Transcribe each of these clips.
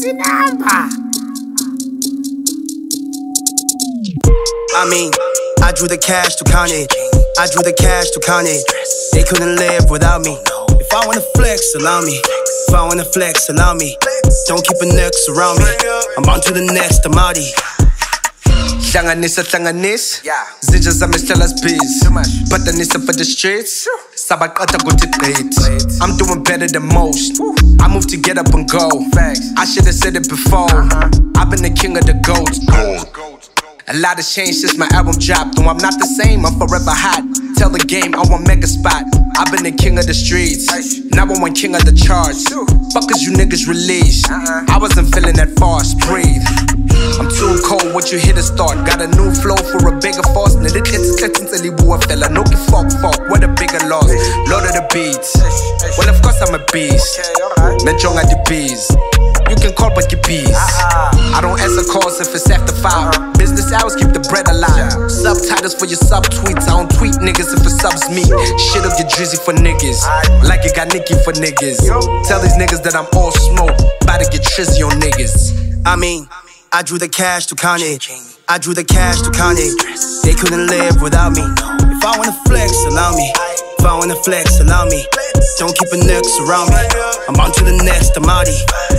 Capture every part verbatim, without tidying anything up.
Sinamba. I mean, I drew the cash to count it. I drew the cash to count it. They couldn't live without me. If I wanna flex, allow me. If I wanna flex, allow me. Don't keep a next around me. I'm on to the next, I'm outie. Hlanganisa hlanganisa zinja zami sihlala sibhizi badanisa for the streets sabaqatha kuthi gqithi. I'm doing better than most. I move to get up and go. I should have said it before. I've been the king of the goats. A lot has changed since my album dropped. Though I'm not the same, I'm forever hot. Tell the game I want mega spot. I've been the king of the streets. Now I want king of the charts. Fuckers you niggas release. I wasn't feeling that fast. Breathe. I'm too cold, what you hit a start. Got a new flow for a bigger force. Nilitets kletin selibuwa fella. No give fuck fuck, what a bigger loss. Lord of the beats. Well of course I'm a beast. Menjonga the bees. You can call but your bees. I don't answer calls if it's after five. Business hours keep the bread alive. Subtitles for your sub-tweets. I don't tweet niggas if it subs me. Shit'll get drizzy for niggas. Like it got Nicky for niggas. Tell these niggas that I'm all smoke. About to get trizzy on niggas. I mean, I drew the cash to count it. I drew the cash to count it. They couldn't live without me. If I wanna flex, allow me. If I wanna flex, allow me. Don't keep a next around me. I'm on to the next, I'm outie.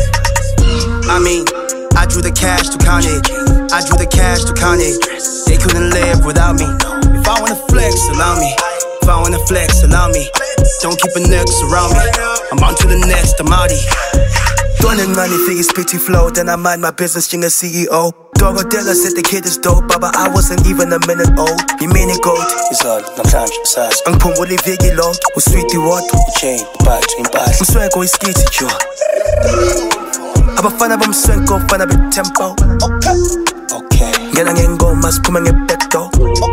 I mean, I drew the cash to count it. I drew the cash to count it. They couldn't live without me. If I wanna flex, allow me. If I wanna flex, allow me. Don't keep a next around me. I'm on to the next, I'm outie. Doing money, figures, pretty flow. Then I mind my business, being a C E O. Dogodela said the kid is dope, but I wasn't even a minute old. You mean it gold? Izolo namhlanje usazi angiphumbula iviki lonke usweet wodwa chain batch impahla umsweko iskithi jo abafana bomswenko fana betempo. Okay ngena ngengoma siphuma ngebeto.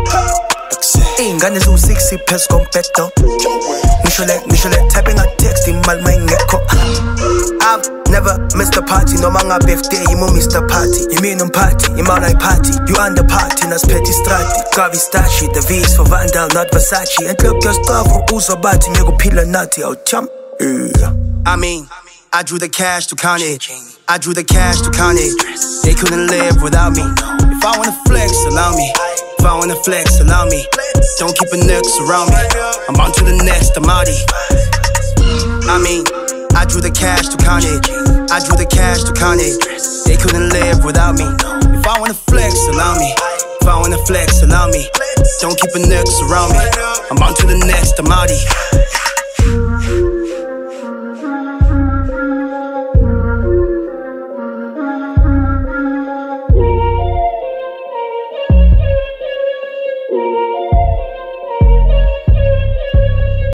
Ingane ziwu-six phezu kombedo. Ngisho le ngisho le typing a text imali mayingekho. I've never missed a party, no manga birthday, you Mister Party. You mean party, you man like party. You under party, nas petty strati. Gavi Stashi, the V is for Vandal, not Versace. And look your stuff for Uzo Bati, nego pila nati, oh chum. I mean, I drew the cash to count it. I drew the cash to count it. They couldn't live without me. If I wanna flex, allow me. If I wanna flex, allow me. Don't keep a next around me. I'm on to the next, I'm outie. I mean, I drew the cash to count it. I drew the cash to count it. They couldn't live without me. If I wanna flex, allow me. If I wanna flex, allow me. Don't keep a next around me. I'm on to the next, I'm outie.